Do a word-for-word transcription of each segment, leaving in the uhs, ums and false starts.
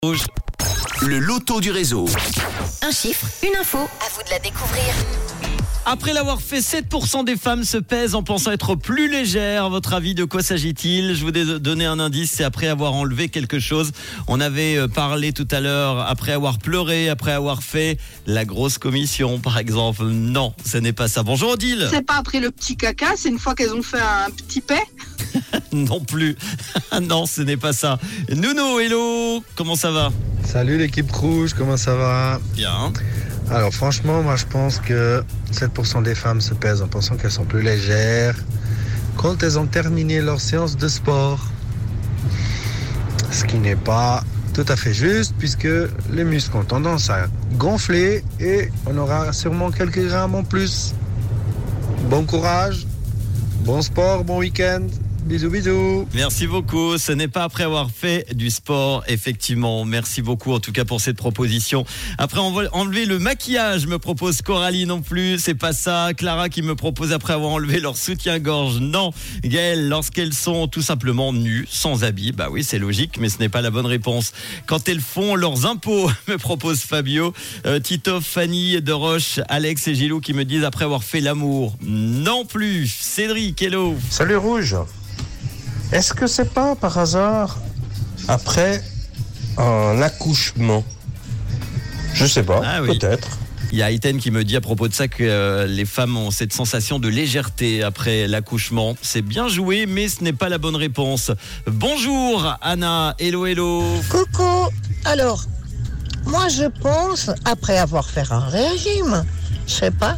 Rouge. Le loto du réseau. Un chiffre, une info, à vous de la découvrir. Après l'avoir fait, sept pour cent des femmes se pèsent en pensant être plus légères. À votre avis, de quoi s'agit-il ? Je vous ai donné un indice, c'est après avoir enlevé quelque chose. On avait parlé tout à l'heure, après avoir pleuré, après avoir fait la grosse commission, par exemple. Non, ce n'est pas ça. Bonjour Odile. C'est pas après le petit caca, c'est une fois qu'elles ont fait un petit paix. Non plus. Non, ce n'est pas ça. Nounou, hello. Comment ça va ? Salut l'équipe rouge, comment ça va ? Bien. Alors franchement, moi je pense que sept pour cent des femmes se pèsent en pensant qu'elles sont plus légères quand elles ont terminé leur séance de sport. Ce qui n'est pas tout à fait juste puisque les muscles ont tendance à gonfler et on aura sûrement quelques grammes en plus. Bon courage, bon sport, bon week-end. Bisous, bisous. Merci beaucoup. Ce n'est pas après avoir fait du sport, effectivement. Merci beaucoup, en tout cas, pour cette proposition. Après enlever le maquillage, me propose Coralie non plus. C'est pas ça. Clara qui me propose après avoir enlevé leur soutien-gorge. Non. Gaëlle, lorsqu'elles sont tout simplement nues, sans habits. Bah oui, c'est logique, mais ce n'est pas la bonne réponse. Quand elles font leurs impôts, me propose Fabio. Euh, Tito, Fanny de Roche, Alex et Gilou qui me disent après avoir fait l'amour. Non plus. Cédric, hello. Salut Rouge. Est-ce que c'est pas par hasard après un accouchement ? Je sais pas, ah oui. Peut-être. Il y a Aïten qui me dit à propos de ça que euh, les femmes ont cette sensation de légèreté après l'accouchement. C'est bien joué, mais ce n'est pas la bonne réponse. Bonjour Anna, hello hello. Coucou. Alors, moi je pense après avoir fait un régime, je sais pas.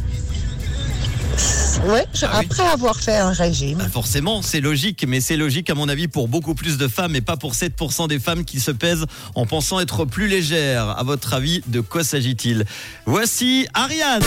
Ouais, Ah après oui. avoir fait un régime. Bah forcément, c'est logique, mais c'est logique à mon avis pour beaucoup plus de femmes et pas pour sept pour cent des femmes qui se pèsent en pensant être plus légères. À votre avis, de quoi s'agit-il ? Voici Ariane.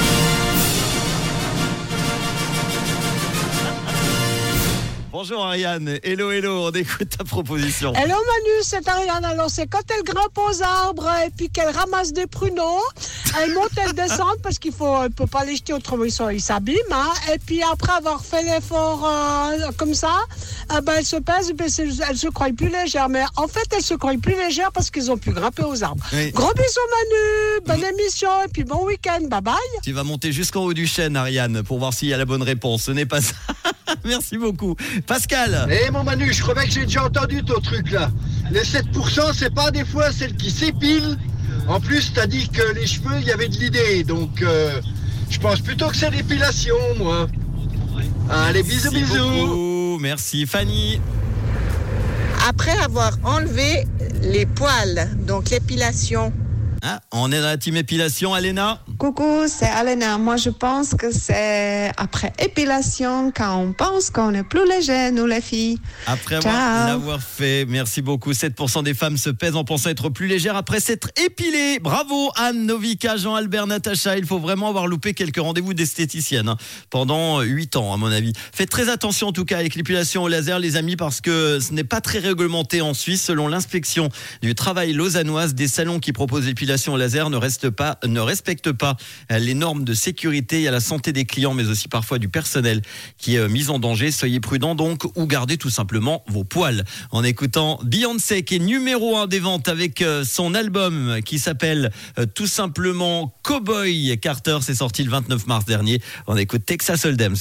Bonjour Ariane, hello hello, on écoute ta proposition. Hello Manu, c'est Ariane. Alors c'est quand elle grimpe aux arbres et puis qu'elle ramasse des pruneaux, elle monte, elle descend parce qu'il faut, elle peut pas les jeter autrement ils sont- ils s'abîment. Hein. Et puis après avoir fait l'effort euh, comme ça, euh, ben elle se pèse, ben c'est- elle se croit plus légère. Mais en fait elle se croit plus légère parce qu'ils ont pu grimper aux arbres. Oui. Gros bisous Manu, bonne émission et puis bon week-end, bye bye. Tu vas monter jusqu'en haut du chêne Ariane pour voir s'il y a la bonne réponse. Ce n'est pas ça. Merci beaucoup. Pascal. Eh mon Manu, je crois que j'ai déjà entendu ton truc là. Les sept pour cent, c'est pas des fois celles qui s'épilent. En plus, t'as dit que les cheveux, il y avait de l'idée. Donc, euh, je pense plutôt que c'est l'épilation, moi. Allez, bisous, Merci bisous. beaucoup. Merci Fanny. Après avoir enlevé les poils, donc l'épilation. Ah, on est dans la team épilation, Alena. Coucou, c'est Alena. Moi, je pense que c'est après épilation quand on pense qu'on est plus léger, nous les filles. Après avoir Ciao. l'avoir fait, merci beaucoup. sept pour cent des femmes se pèsent en pensant être plus légères après s'être épilées. Bravo Anne, Novika, Jean-Albert, Natacha. Il faut vraiment avoir loupé quelques rendez-vous d'esthéticienne hein, pendant huit ans à mon avis. Faites très attention en tout cas avec l'épilation au laser les amis parce que ce n'est pas très réglementé en Suisse. Selon l'inspection du travail lausannoise, des salons qui proposent l'épilation au laser ne, restent pas, ne respectent pas les normes de sécurité et à la santé des clients mais aussi parfois du personnel qui est mis en danger. Soyez prudents donc ou gardez tout simplement vos poils. En écoutant Beyoncé qui est numéro un des ventes avec son album qui s'appelle tout simplement Cowboy Carter. C'est sorti le vingt-neuf mars dernier. On écoute Texas Hold'em.